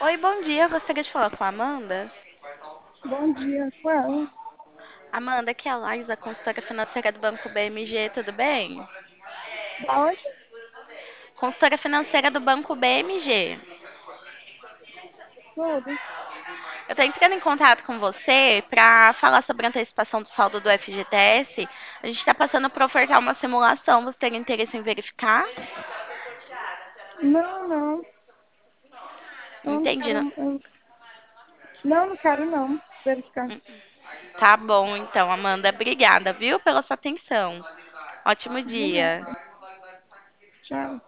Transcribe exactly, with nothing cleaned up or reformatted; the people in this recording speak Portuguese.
Oi, bom dia. Eu gostaria de falar com a Amanda. Bom dia, com ela. Amanda, aqui é a Laís, a consultora financeira do Banco B M G, tudo bem? Da onde? Consultora financeira do Banco B M G. Tudo. Eu estou entrando em contato com você para falar sobre a antecipação do saldo do F G T S. A gente está passando por ofertar uma simulação. Você tem interesse em verificar? Não, não. Eu não Entendi. quero. Eu... Não, não quero não. Verificar. Tá bom, então, Amanda. Obrigada, viu, pela sua atenção. Ótimo De dia. nada. Tchau.